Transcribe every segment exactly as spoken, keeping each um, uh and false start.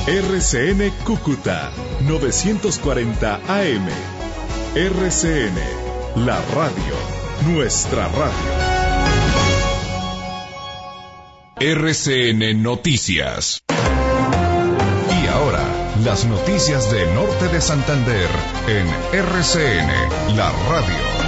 R C N Cúcuta novecientos cuarenta A M. R C N, la radio, nuestra radio. R C N Noticias. Y ahora, las noticias del norte de Santander en R C N, la radio.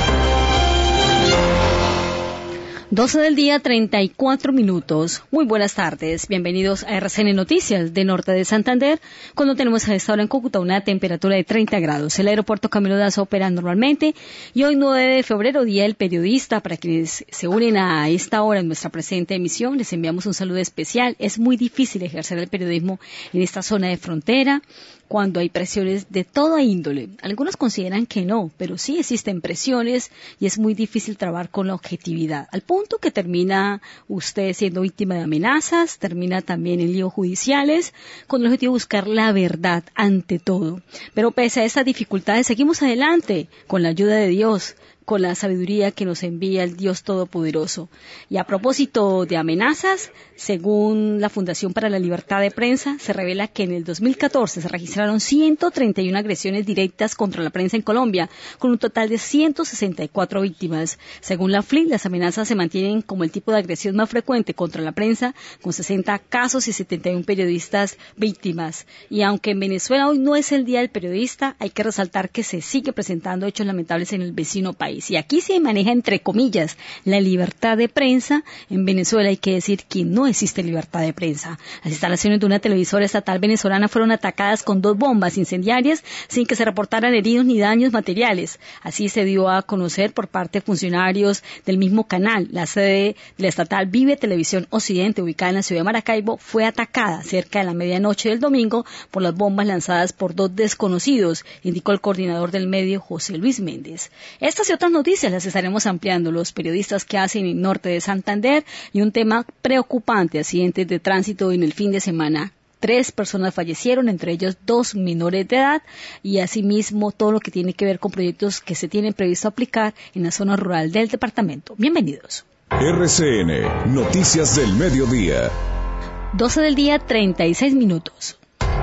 doce del día, treinta y cuatro minutos. Muy buenas tardes. Bienvenidos a R C N Noticias de Norte de Santander, cuando tenemos a esta hora en Cúcuta una temperatura de treinta grados. El aeropuerto Camilo Daza opera normalmente y hoy nueve de febrero, Día del Periodista. Para quienes se unen a esta hora en nuestra presente emisión, les enviamos un saludo especial. Es muy difícil ejercer el periodismo en esta zona de frontera, cuando hay presiones de toda índole. Algunos consideran que no, pero sí existen presiones y es muy difícil trabajar con la objetividad, al punto que termina usted siendo víctima de amenazas, termina también en líos judiciales, con el objetivo de buscar la verdad ante todo. Pero pese a estas dificultades, seguimos adelante con la ayuda de Dios, con la sabiduría que nos envía el Dios Todopoderoso. Y a propósito de amenazas, según la Fundación para la Libertad de Prensa, se revela que en el dos mil catorce se registraron ciento treinta y una agresiones directas contra la prensa en Colombia, con un total de ciento sesenta y cuatro víctimas. Según la F L I, las amenazas se mantienen como el tipo de agresión más frecuente contra la prensa, con sesenta casos y setenta y uno periodistas víctimas. Y aunque en Venezuela hoy no es el Día del Periodista, hay que resaltar que se sigue presentando hechos lamentables en el vecino país. Y aquí se maneja, entre comillas, la libertad de prensa. En Venezuela hay que decir que no existe libertad de prensa. Las instalaciones de una televisora estatal venezolana fueron atacadas con dos bombas incendiarias sin que se reportaran heridos ni daños materiales. Así se dio a conocer por parte de funcionarios del mismo canal. La sede de la estatal Vive Televisión Occidente, ubicada en la ciudad de Maracaibo, fue atacada cerca de la medianoche del domingo por las bombas lanzadas por dos desconocidos, indicó el coordinador del medio, José Luis Méndez. Estas y otras noticias las estaremos ampliando. Los periodistas que hacen en Norte de Santander, y un tema preocupante: accidentes de tránsito en el fin de semana. Tres personas fallecieron, entre ellos dos menores de edad, y asimismo todo lo que tiene que ver con proyectos que se tienen previsto aplicar en la zona rural del departamento. Bienvenidos. R C N, Noticias del Mediodía. doce del día, treinta y seis minutos.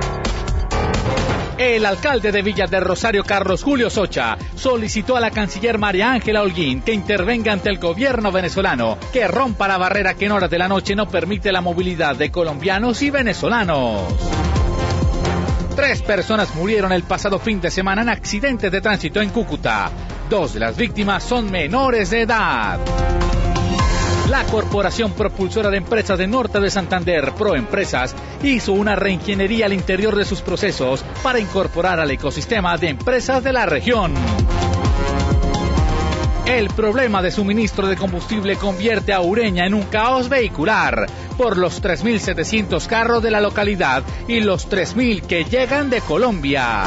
El alcalde de Villa del Rosario, Carlos Julio Socha, solicitó a la canciller María Ángela Holguín que intervenga ante el gobierno venezolano, que rompa la barrera que en horas de la noche no permite la movilidad de colombianos y venezolanos. Tres personas murieron el pasado fin de semana en accidentes de tránsito en Cúcuta. Dos de las víctimas son menores de edad. La Corporación Propulsora de Empresas de Norte de Santander, Proempresas, hizo una reingeniería al interior de sus procesos para incorporar al ecosistema de empresas de la región. El problema de suministro de combustible convierte a Ureña en un caos vehicular por los tres mil setecientos carros de la localidad y los tres mil que llegan de Colombia.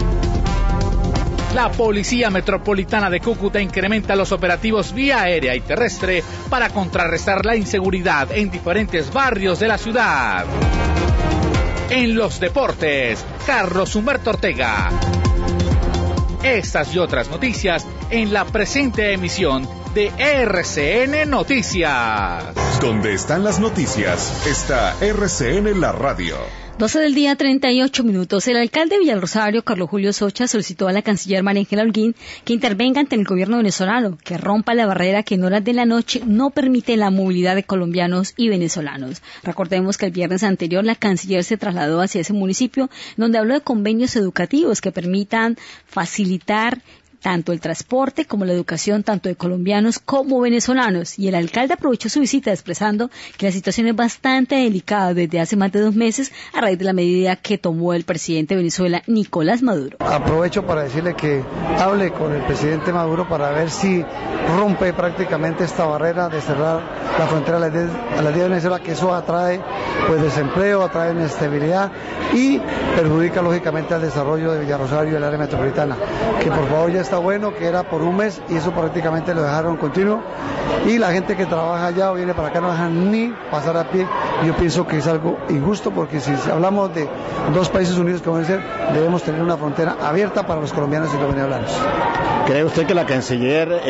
La Policía Metropolitana de Cúcuta incrementa los operativos vía aérea y terrestre para contrarrestar la inseguridad en diferentes barrios de la ciudad. En los deportes, Carlos Humberto Ortega. Estas y otras noticias en la presente emisión de R C N Noticias. Donde están las noticias, está R C N la radio. doce del día, treinta y ocho minutos. El alcalde de Villa del Rosario, Carlos Julio Socha, solicitó a la canciller María Ángela Holguín que intervenga ante el gobierno venezolano, que rompa la barrera que en horas de la noche no permite la movilidad de colombianos y venezolanos. Recordemos que el viernes anterior la canciller se trasladó hacia ese municipio, donde habló de convenios educativos que permitan facilitar tanto el transporte como la educación, tanto de colombianos como venezolanos. Y el alcalde aprovechó su visita expresando que la situación es bastante delicada desde hace más de dos meses a raíz de la medida que tomó el presidente de Venezuela, Nicolás Maduro. Aprovecho para decirle que hable con el presidente Maduro para ver si rompe prácticamente esta barrera de cerrar la frontera a las diez de Venezuela, que eso atrae pues desempleo, atrae inestabilidad y perjudica lógicamente al desarrollo de Villarrosario y el área metropolitana. Que por favor ya está bueno, que era por un mes y eso prácticamente lo dejaron continuo, y la gente que trabaja allá o viene para acá no dejan ni pasar a pie. Yo pienso que es algo injusto, porque si hablamos de dos países unidos como debe ser, debemos tener una frontera abierta para los colombianos y los venezolanos. ¿Cree usted que la canciller eh,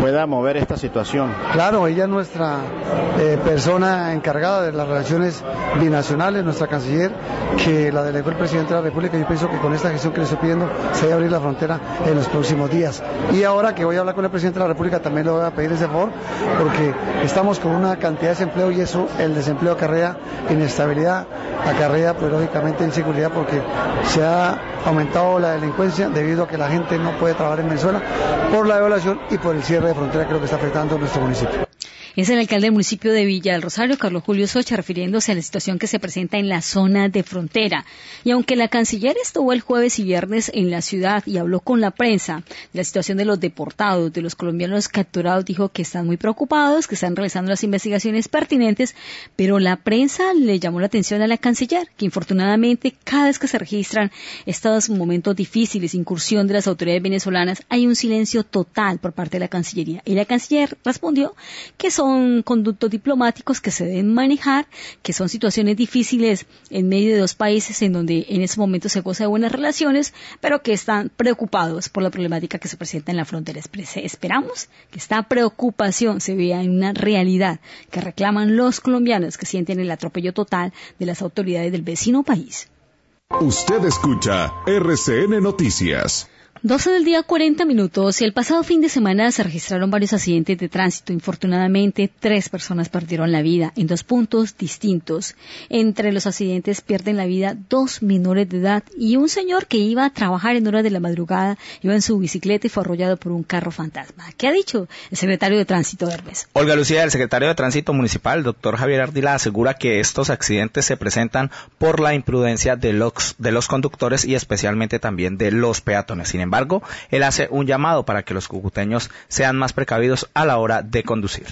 pueda mover esta situación. Claro, ella es nuestra eh, persona encargada de las relaciones binacionales, nuestra canciller, que la delegó el presidente de la República. Yo pienso que con esta gestión que le estoy pidiendo se va a abrir la frontera en los próximos días. Y ahora que voy a hablar con el presidente de la República también le voy a pedir ese favor, porque estamos con una cantidad de desempleo y eso, el desempleo acarrea inestabilidad, acarrea pues lógicamente inseguridad, porque se ha aumentado la delincuencia debido a que la gente no puede trabajar en Venezuela por la devaluación y por el cierre de frontera que es lo que está afectando a nuestro municipio. Es el alcalde del municipio de Villa del Rosario, Carlos Julio Socha, refiriéndose a la situación que se presenta en la zona de frontera. Y aunque la canciller estuvo el jueves y viernes en la ciudad y habló con la prensa de la situación de los deportados, de los colombianos capturados, dijo que están muy preocupados, que están realizando las investigaciones pertinentes, pero la prensa le llamó la atención a la canciller, que infortunadamente cada vez que se registran estos momentos difíciles, incursión de las autoridades venezolanas, hay un silencio total por parte de la Cancillería. Y la canciller respondió que son Son conductos diplomáticos que se deben manejar, que son situaciones difíciles en medio de dos países en donde en ese momento se goza de buenas relaciones, pero que están preocupados por la problemática que se presenta en la frontera. Esperamos que esta preocupación se vea en una realidad que reclaman los colombianos que sienten el atropello total de las autoridades del vecino país. Usted escucha R C N Noticias. doce del día, cuarenta minutos, y el pasado fin de semana se registraron varios accidentes de tránsito. Infortunadamente, tres personas perdieron la vida en dos puntos distintos. Entre los accidentes pierden la vida dos menores de edad y un señor que iba a trabajar en horas de la madrugada, iba en su bicicleta y fue arrollado por un carro fantasma. ¿Qué ha dicho el secretario de Tránsito, Hermes? Olga Lucía, el secretario de Tránsito Municipal, doctor Javier Ardila, asegura que estos accidentes se presentan por la imprudencia de los, de los conductores y especialmente también de los peatones. Sin embargo, Sin embargo, él hace un llamado para que los cucuteños sean más precavidos a la hora de conducir.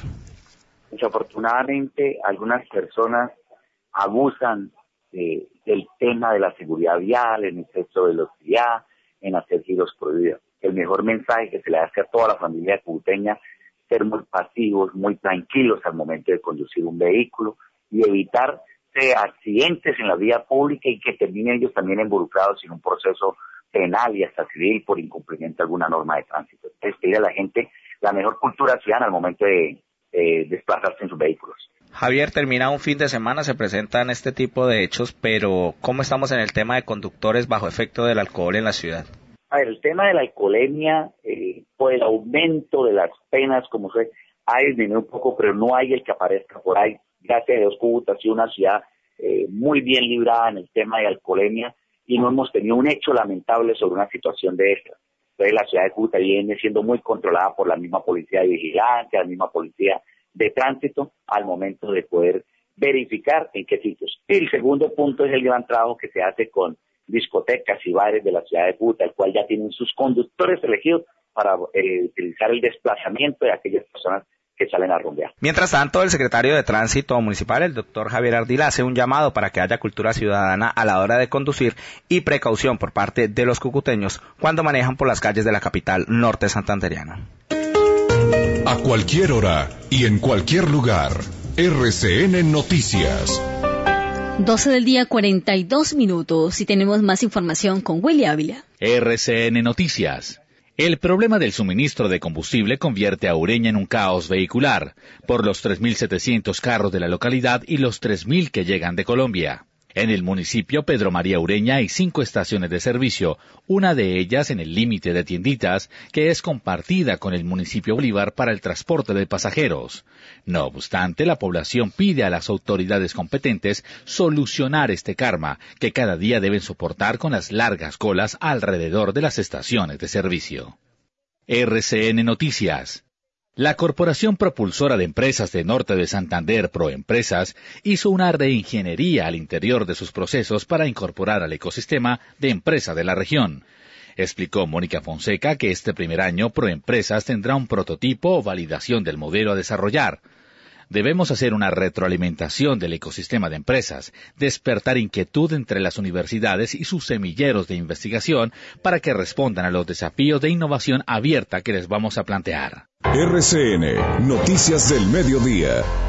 Desafortunadamente, algunas personas abusan de, del tema de la seguridad vial, en exceso de velocidad, en hacer giros prohibidos. El mejor mensaje que se le hace a toda la familia cucuteña, ser muy pasivos, muy tranquilos al momento de conducir un vehículo y evitar accidentes en la vía pública y que terminen ellos también involucrados en un proceso penal y hasta civil por incumplimiento de alguna norma de tránsito. Entonces, pedir a la gente la mejor cultura ciudadana al momento de eh, desplazarse en sus vehículos. Javier, termina un fin de semana, se presentan este tipo de hechos, pero ¿cómo estamos en el tema de conductores bajo efecto del alcohol en la ciudad? A ver, el tema de la alcoholemia, eh, por el aumento de las penas, como se ha disminuido un poco, pero no hay el que aparezca por ahí. Gracias a Dios, Cúcuta ha sido una ciudad eh, muy bien librada en el tema de alcoholemia y no hemos tenido un hecho lamentable sobre una situación de esta. Entonces, la ciudad de Cúcuta viene siendo muy controlada por la misma policía de vigilancia, la misma policía de tránsito, al momento de poder verificar en qué sitios. Y el segundo punto es el gran trabajo que se hace con discotecas y bares de la ciudad de Cúcuta, el cual ya tienen sus conductores elegidos para eh, utilizar el desplazamiento de aquellas personas que salen a rumbear. Mientras tanto, el secretario de Tránsito Municipal, el doctor Javier Ardila, hace un llamado para que haya cultura ciudadana a la hora de conducir y precaución por parte de los cucuteños cuando manejan por las calles de la capital norte santandereana. A cualquier hora y en cualquier lugar, R C N Noticias. doce del día, cuarenta y dos minutos, y tenemos más información con Willy Ávila. R C N Noticias. El problema del suministro de combustible convierte a Ureña en un caos vehicular, por los tres mil setecientos carros de la localidad y los tres mil que llegan de Colombia. En el municipio Pedro María Ureña hay cinco estaciones de servicio, una de ellas en el límite de Tienditas, que es compartida con el municipio Bolívar para el transporte de pasajeros. No obstante, la población pide a las autoridades competentes solucionar este karma, que cada día deben soportar con las largas colas alrededor de las estaciones de servicio. R C N Noticias. La Corporación Propulsora de Empresas de Norte de Santander, Proempresas, hizo una reingeniería al interior de sus procesos para incorporar al ecosistema de empresas de la región. Explicó Mónica Fonseca que este primer año Proempresas tendrá un prototipo o validación del modelo a desarrollar. Debemos hacer una retroalimentación del ecosistema de empresas, despertar inquietud entre las universidades y sus semilleros de investigación para que respondan a los desafíos de innovación abierta que les vamos a plantear. R C N, Noticias del Mediodía.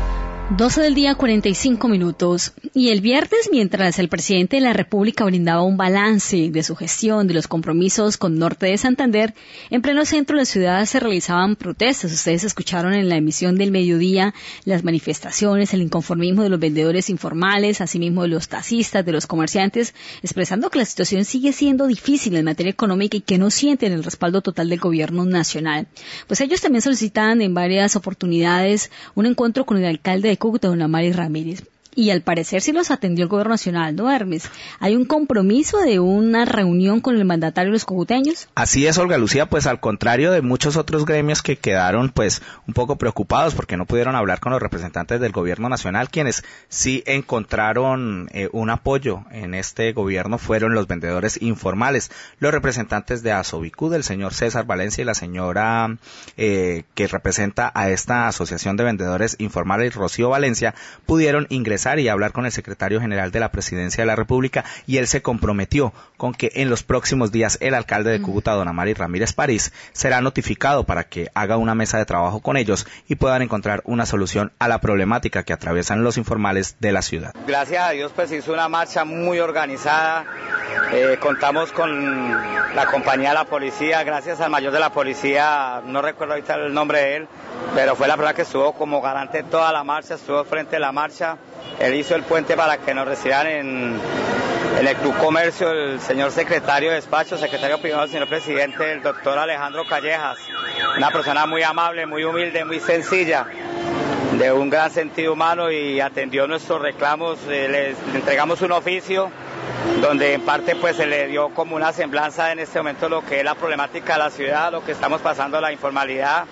doce del día, cuarenta y cinco minutos. Y el viernes, mientras el presidente de la República brindaba un balance de su gestión de los compromisos con Norte de Santander, en pleno centro de la ciudad se realizaban protestas. Ustedes escucharon en la emisión del mediodía las manifestaciones, el inconformismo de los vendedores informales, asimismo de los taxistas, de los comerciantes, expresando que la situación sigue siendo difícil en materia económica y que no sienten el respaldo total del gobierno nacional. Pues ellos también solicitan en varias oportunidades un encuentro con el alcalde de Cúcuta, don Amari Ramírez. Y al parecer sí los atendió el gobierno nacional, ¿no, Hermes? ¿Hay un compromiso de una reunión con el mandatario de los cucuteños? Así es, Olga Lucía, pues al contrario de muchos otros gremios que quedaron pues un poco preocupados porque no pudieron hablar con los representantes del gobierno nacional, quienes sí encontraron eh, un apoyo en este gobierno fueron los vendedores informales, los representantes de Asobicud, el señor César Valencia y la señora eh, que representa a esta asociación de vendedores informales, Rocío Valencia, pudieron ingresar y hablar con el secretario general de la Presidencia de la República, y él se comprometió con que en los próximos días el alcalde de Cúcuta, don Amari Ramírez París, será notificado para que haga una mesa de trabajo con ellos y puedan encontrar una solución a la problemática que atraviesan los informales de la ciudad. Gracias a Dios pues hizo una marcha muy organizada, eh, contamos con la compañía de la policía, gracias al mayor de la policía, no recuerdo ahorita el nombre de él, pero fue la persona que estuvo como garante de toda la marcha, estuvo frente de la marcha. Él hizo el puente para que nos reciban en, en el Club Comercio, el señor secretario de despacho, secretario privado del señor presidente, el doctor Alejandro Callejas, una persona muy amable, muy humilde, muy sencilla, de un gran sentido humano, y atendió nuestros reclamos. Eh, les entregamos un oficio donde en parte pues se le dio como una semblanza en este momento lo que es la problemática de la ciudad, lo que estamos pasando, la informalidad,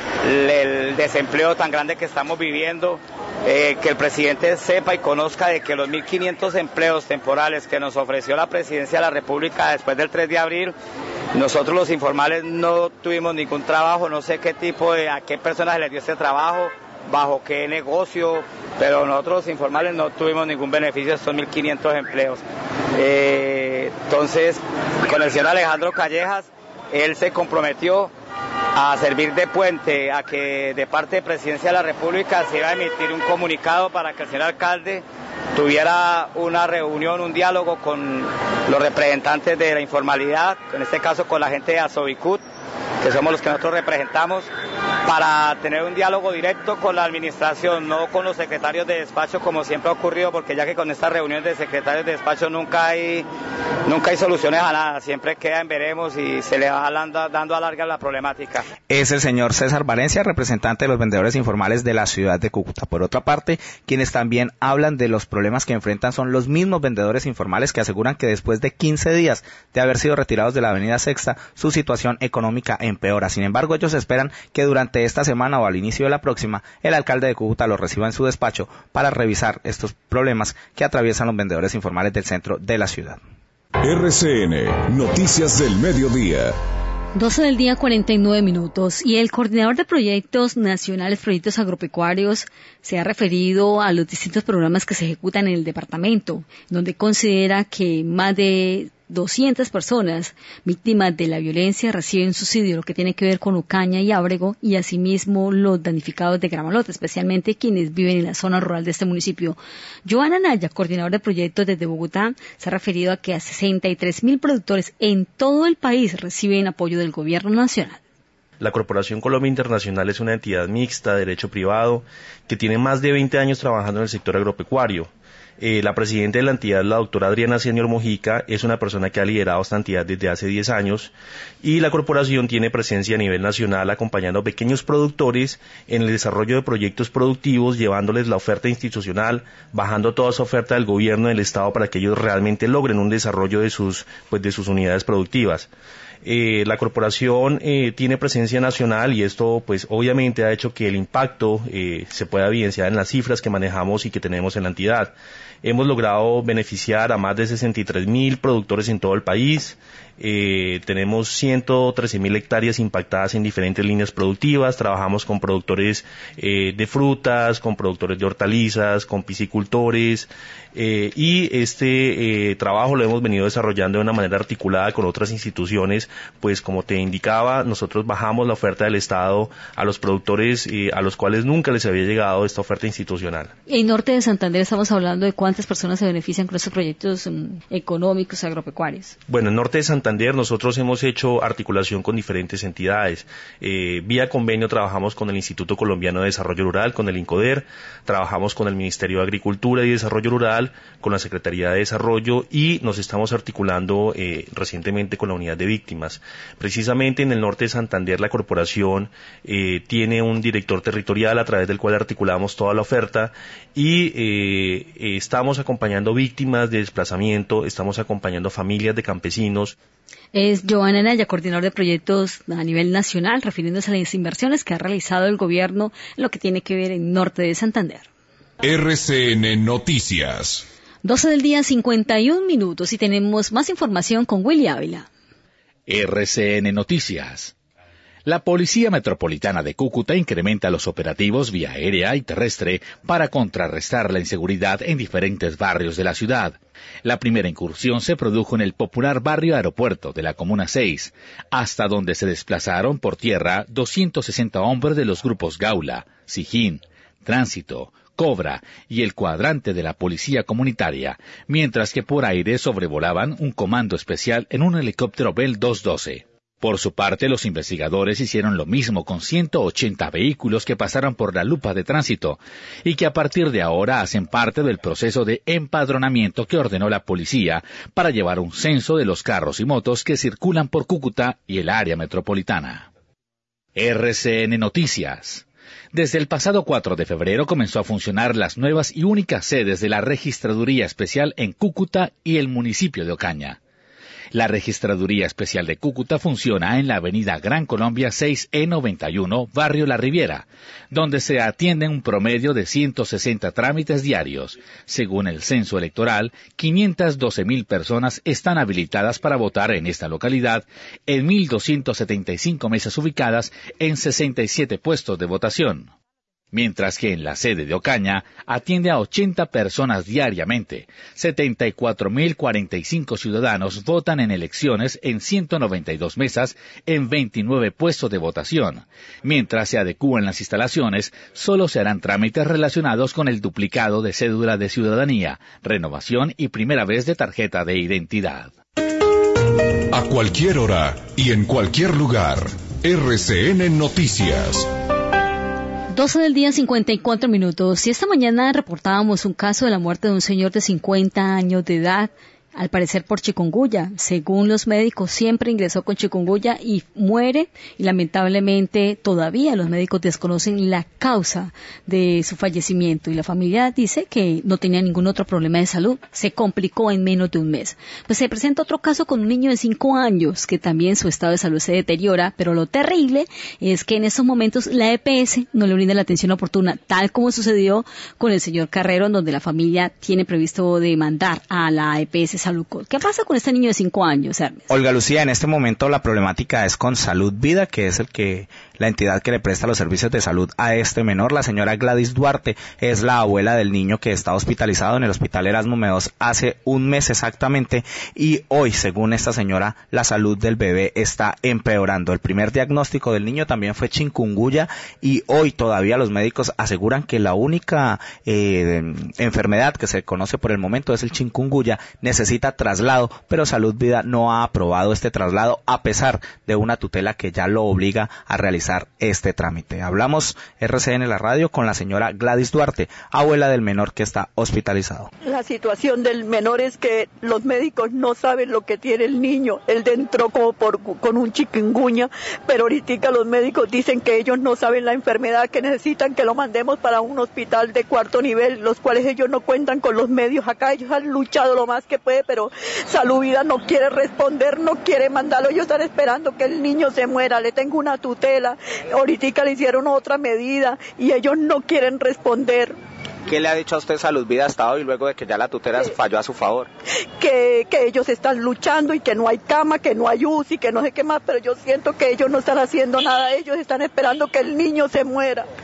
el desempleo tan grande que estamos viviendo, eh, que el presidente sepa y conozca de que los mil quinientos empleos temporales que nos ofreció la Presidencia de la República después del tres de abril, nosotros los informales no tuvimos ningún trabajo, no sé qué tipo de, a qué personas se les dio este trabajo, bajo qué negocio, pero nosotros los informales no tuvimos ningún beneficio de estos mil quinientos empleos. Eh, entonces, con el señor Alejandro Callejas, él se comprometió a servir de puente, a que de parte de Presidencia de la República se iba a emitir un comunicado para que el señor alcalde tuviera una reunión, un diálogo con los representantes de la informalidad, en este caso con la gente de Asobicud, que somos los que nosotros representamos, para tener un diálogo directo con la administración, no con los secretarios de despacho como siempre ha ocurrido, porque ya que con estas reuniones de secretarios de despacho nunca hay nunca hay soluciones a nada, siempre queda en veremos y se le va dando, dando alarga la problemática. Es el señor César Valencia, representante de los vendedores informales de la ciudad de Cúcuta. Por otra parte, quienes también hablan de los problemas que enfrentan son los mismos vendedores informales que aseguran que después de quince días de haber sido retirados de la avenida Sexta, su situación económica empeora. Sin embargo, ellos esperan que durante esta semana o al inicio de la próxima, el alcalde de Cúcuta los reciba en su despacho para revisar estos problemas que atraviesan los vendedores informales del centro de la ciudad. R C N, Noticias del Mediodía. doce del día, cuarenta y nueve minutos. Y el coordinador de proyectos nacionales, proyectos agropecuarios, se ha referido a los distintos programas que se ejecutan en el departamento, donde considera que más de doscientas personas víctimas de la violencia reciben subsidio, lo que tiene que ver con Ocaña y Ábrego, y asimismo los damnificados de Gramalote, especialmente quienes viven en la zona rural de este municipio. Joana Naya, coordinador de proyectos desde Bogotá, se ha referido a que a sesenta y tres mil productores en todo el país reciben apoyo del gobierno nacional. La Corporación Colombia Internacional es una entidad mixta de derecho privado que tiene más de veinte años trabajando en el sector agropecuario. Eh, la presidenta de la entidad, la doctora Adriana Senior Mojica, es una persona que ha liderado esta entidad desde hace diez años, y la corporación tiene presencia a nivel nacional acompañando a pequeños productores en el desarrollo de proyectos productivos, llevándoles la oferta institucional, bajando toda esa oferta del gobierno del Estado para que ellos realmente logren un desarrollo de sus, pues, de sus unidades productivas. Eh, la corporación eh, tiene presencia nacional, y esto pues obviamente ha hecho que el impacto eh, se pueda evidenciar en las cifras que manejamos y que tenemos en la entidad. Hemos logrado beneficiar a más de sesenta y tres mil productores en todo el país. Eh, tenemos ciento trece mil hectáreas impactadas en diferentes líneas productivas. Trabajamos con productores eh, de frutas, con productores de hortalizas, con piscicultores, eh, y este eh, trabajo lo hemos venido desarrollando de una manera articulada con otras instituciones pues como te indicaba, nosotros bajamos la oferta del Estado a los productores eh, a los cuales nunca les había llegado esta oferta institucional. En Norte de Santander estamos hablando de cuántas personas se benefician con estos proyectos um, económicos agropecuarios. Bueno, en Norte de Santander nosotros hemos hecho articulación con diferentes entidades. Eh, vía convenio trabajamos con el Instituto Colombiano de Desarrollo Rural, con el INCODER, trabajamos con el Ministerio de Agricultura y Desarrollo Rural, con la Secretaría de Desarrollo y nos estamos articulando eh, recientemente con la Unidad de Víctimas. Precisamente en el Norte de Santander la corporación eh, tiene un director territorial a través del cual articulamos toda la oferta y eh, eh, estamos acompañando víctimas de desplazamiento, estamos acompañando familias de campesinos. Es Joana Anaya, coordinador de proyectos a nivel nacional, refiriéndose a las inversiones que ha realizado el gobierno en lo que tiene que ver en Norte de Santander. R C N Noticias. doce del día, cincuenta y un minutos, y tenemos más información con Willy Ávila. R C N Noticias. La Policía Metropolitana de Cúcuta incrementa los operativos vía aérea y terrestre para contrarrestar la inseguridad en diferentes barrios de la ciudad. La primera incursión se produjo en el popular barrio Aeropuerto de la Comuna seis, hasta donde se desplazaron por tierra doscientos sesenta hombres de los grupos Gaula, Sijín, Tránsito, Cobra y el cuadrante de la Policía Comunitaria, mientras que por aire sobrevolaban un comando especial en un helicóptero Bell doscientos doce. Por su parte, los investigadores hicieron lo mismo con ciento ochenta vehículos que pasaron por la lupa de tránsito y que a partir de ahora hacen parte del proceso de empadronamiento que ordenó la policía para llevar un censo de los carros y motos que circulan por Cúcuta y el área metropolitana. R C N Noticias. Desde el pasado cuatro de febrero comenzó a funcionar las nuevas y únicas sedes de la Registraduría Especial en Cúcuta y el municipio de Ocaña. La Registraduría Especial de Cúcuta funciona en la avenida Gran Colombia seis E noventa y uno, barrio La Riviera, donde se atienden un promedio de ciento sesenta trámites diarios. Según el censo electoral, quinientas doce mil personas están habilitadas para votar en esta localidad, en mil doscientas setenta y cinco mesas ubicadas en sesenta y siete puestos de votación. Mientras que en la sede de Ocaña atiende a ochenta personas diariamente. setenta y cuatro mil cuarenta y cinco ciudadanos votan en elecciones en ciento noventa y dos mesas en veintinueve puestos de votación. Mientras se adecúan las instalaciones, solo se harán trámites relacionados con el duplicado de cédula de ciudadanía, renovación y primera vez de tarjeta de identidad. A cualquier hora y en cualquier lugar, R C N Noticias. doce del día, cincuenta y cuatro minutos. Y esta mañana reportábamos un caso de la muerte de un señor de cincuenta años de edad, al parecer por chikungunya. Según los médicos, siempre ingresó con chikungunya y muere. Y lamentablemente todavía los médicos desconocen la causa de su fallecimiento. Y la familia dice que no tenía ningún otro problema de salud. Se complicó en menos de un mes. Pues se presenta otro caso con un niño de cinco años, que también su estado de salud se deteriora. Pero lo terrible es que en estos momentos la E P S no le brinda la atención oportuna, tal como sucedió con el señor Carrero, en donde la familia tiene previsto demandar a la E P S Salud. ¿Qué pasa con este niño de cinco años, Hermes? Olga Lucía, en este momento la problemática es con Salud Vida, que es el que la entidad que le presta los servicios de salud a este menor. La señora Gladys Duarte es la abuela del niño que está hospitalizado en el Hospital Erasmo Meos hace un mes exactamente, y hoy, según esta señora, la salud del bebé está empeorando. El primer diagnóstico del niño también fue chikungunya, y hoy todavía los médicos aseguran que la única eh, enfermedad que se conoce por el momento es el chikungunya. Necesita traslado, pero Salud Vida no ha aprobado este traslado a pesar de una tutela que ya lo obliga a realizar este trámite. Hablamos R C N en la radio con la señora Gladys Duarte, abuela del menor que está hospitalizado. La situación del menor es que los médicos no saben lo que tiene el niño. Él entró como por, con un chikungunya, pero ahorita los médicos dicen que ellos no saben la enfermedad, que necesitan que lo mandemos para un hospital de cuarto nivel, los cuales ellos no cuentan con los medios acá. Ellos han luchado lo más que puede, pero Salud Vida no quiere responder, no quiere mandarlo. Ellos están esperando que el niño se muera. Le tengo una tutela, ahorita le hicieron otra medida y ellos no quieren responder. ¿Qué le ha dicho a usted Salud Vida hasta hoy, luego de que ya la tutela falló a su favor? Que, que ellos están luchando y que no hay cama, que no hay U C I, que no sé qué más, pero yo siento que ellos no están haciendo nada. Ellos están esperando que el niño se muera.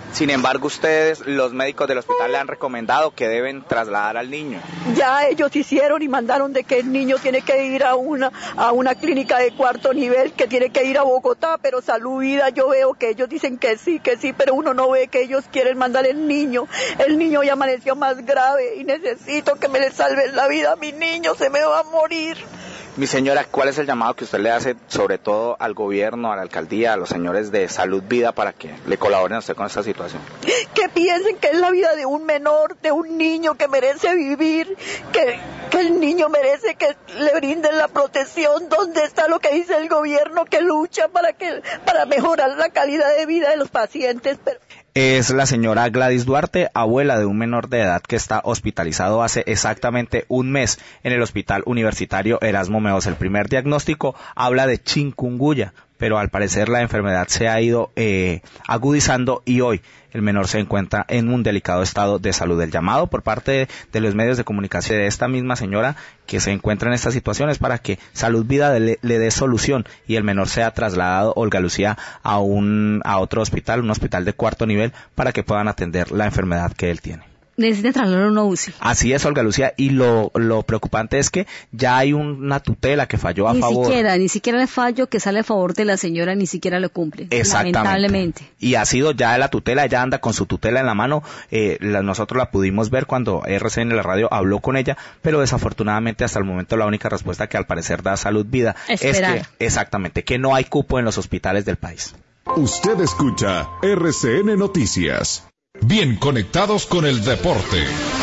Sin embargo, ustedes, los médicos del hospital, le han recomendado que deben trasladar al niño. Ya ellos hicieron y mandaron de que el niño tiene que ir a una a una clínica de cuarto nivel, que tiene que ir a Bogotá, pero Salud Vida yo veo que ellos dicen que sí, que sí, pero uno no ve que ellos quieren mandar el niño. El niño ya amaneció más grave y necesito que me le salven la vida a mi niño, se me va a morir. Mi señora, ¿cuál es el llamado que usted le hace, sobre todo al gobierno, a la alcaldía, a los señores de Salud Vida, para que le colaboren a usted con esta situación? Que piensen que es la vida de un menor, de un niño que merece vivir, que, que el niño merece que le brinden la protección. ¿Dónde está lo que dice el gobierno que lucha para que para mejorar la calidad de vida de los pacientes? Pero... Es la señora Gladys Duarte, abuela de un menor de edad que está hospitalizado hace exactamente un mes en el Hospital Universitario Erasmo Meos. El primer diagnóstico habla de chikungunya, pero al parecer la enfermedad se ha ido eh, agudizando y hoy el menor se encuentra en un delicado estado de salud. El llamado por parte de, de los medios de comunicación de esta misma señora que se encuentra en esta situación es para que Salud Vida le, le dé solución y el menor sea trasladado, Olga Lucía, a un a otro hospital, un hospital de cuarto nivel, para que puedan atender la enfermedad que él tiene. Necesita trasladar una U C I. Así es, Olga Lucía, y lo, lo preocupante es que ya hay una tutela que falló a ni favor. Ni siquiera, ni siquiera el fallo que sale a favor de la señora, ni siquiera lo cumple. Exactamente. Lamentablemente. Y ha sido ya la tutela, ella anda con su tutela en la mano, eh, la, nosotros la pudimos ver cuando R C N la radio habló con ella, pero desafortunadamente hasta el momento la única respuesta que al parecer da Salud Vida Esperar. es que, exactamente, que no hay cupo en los hospitales del país. Usted escucha R C N Noticias. Bien conectados con el deporte.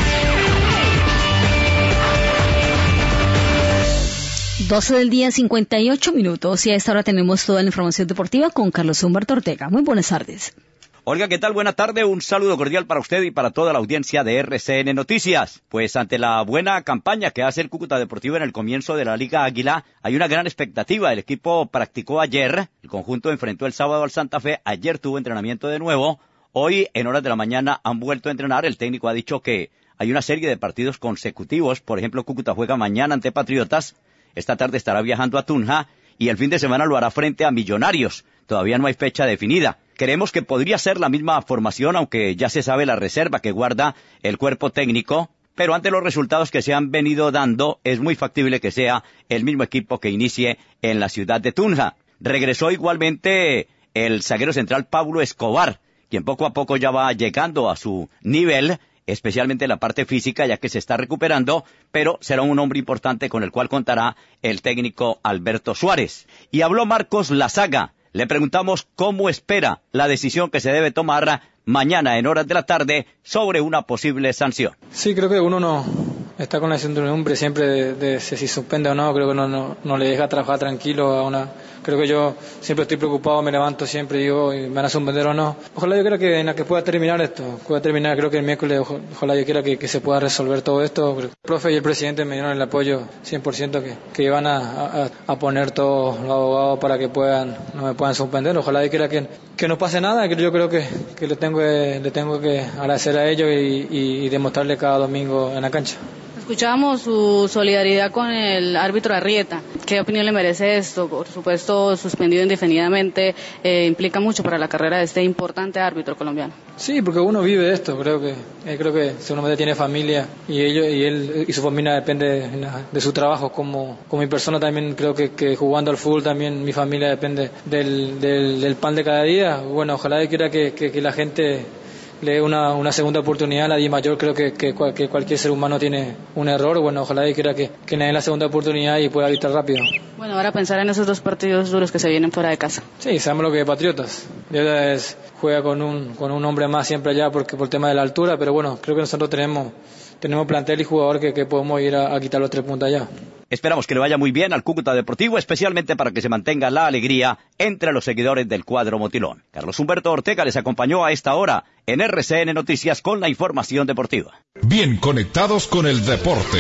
doce del día, cincuenta y ocho minutos, y a esta hora tenemos toda la información deportiva con Carlos Humberto Ortega. Muy buenas tardes. Olga, ¿qué tal? Buena tarde, un saludo cordial para usted y para toda la audiencia de R C N Noticias. Pues ante la buena campaña que hace el Cúcuta Deportivo en el comienzo de la Liga Águila, hay una gran expectativa. El equipo practicó ayer, el conjunto enfrentó el sábado al Santa Fe, ayer tuvo entrenamiento de nuevo. Hoy, en horas de la mañana, han vuelto a entrenar. El técnico ha dicho que hay una serie de partidos consecutivos. Por ejemplo, Cúcuta juega mañana ante Patriotas. Esta tarde estará viajando a Tunja. Y el fin de semana lo hará frente a Millonarios. Todavía no hay fecha definida. Creemos que podría ser la misma formación, aunque ya se sabe la reserva que guarda el cuerpo técnico. Pero ante los resultados que se han venido dando, es muy factible que sea el mismo equipo que inicie en la ciudad de Tunja. Regresó igualmente el zaguero central Pablo Escobar, quien poco a poco ya va llegando a su nivel, especialmente en la parte física, ya que se está recuperando, pero será un hombre importante con el cual contará el técnico Alberto Suárez. Y habló Marcos Lazaga. Le preguntamos cómo espera la decisión que se debe tomar mañana en horas de la tarde sobre una posible sanción. Sí, creo que uno no está con la incertidumbre siempre de, de si se suspende o no. Creo que no, no, no le deja trabajar tranquilo a una... Creo que yo siempre estoy preocupado, me levanto siempre y digo, ¿me van a suspender o no? Ojalá yo quiera que en la que pueda terminar esto, pueda terminar, creo que el miércoles, ojalá yo quiera que, que se pueda resolver todo esto. El profe y el presidente me dieron el apoyo cien por ciento que, que iban a, a, a poner todos los abogados para que puedan, no me puedan suspender. Ojalá yo quiera que, que no pase nada, que yo creo que, que le tengo que, le tengo que agradecer a ellos y, y, y demostrarle cada domingo en la cancha. Escuchábamos su solidaridad con el árbitro Arrieta. ¿Qué opinión le merece esto? Por supuesto, suspendido indefinidamente, eh, implica mucho para la carrera de este importante árbitro colombiano. Sí, porque uno vive esto. Creo que eh, creo que seguramente tiene familia y ellos y él y su familia depende de, de su trabajo. Como como mi persona también creo que, que jugando al fútbol también mi familia depende del, del, del pan de cada día. Bueno, ojalá y quiera que, que, que la gente le dé una, una segunda oportunidad. La Di Mayor, creo que, que, que cualquier ser humano tiene un error. Bueno, ojalá y quiera que, que le den la segunda oportunidad y pueda arbitrar rápido. Bueno, ahora pensar en esos dos partidos duros que se vienen fuera de casa. Sí, sabemos lo que es Patriotas. Es, juega con un con un hombre más siempre allá porque por el tema de la altura, pero bueno, creo que nosotros tenemos tenemos plantel y jugador que, que podemos ir a, a quitar los tres puntos allá. Esperamos que le vaya muy bien al Cúcuta Deportivo, especialmente para que se mantenga la alegría entre los seguidores del cuadro motilón. Carlos Humberto Ortega les acompañó a esta hora en R C N Noticias con la información deportiva. Bien conectados con el deporte.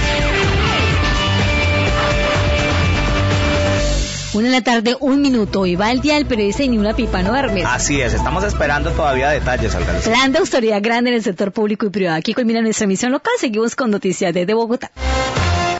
Una de la tarde, un minuto, y va el día del periodista y ni una pipa no duerme. Así es, estamos esperando todavía detalles, Alcalde. Plan de autoridad grande en el sector público y privado. Aquí culmina nuestra emisión local, seguimos con noticias desde Bogotá.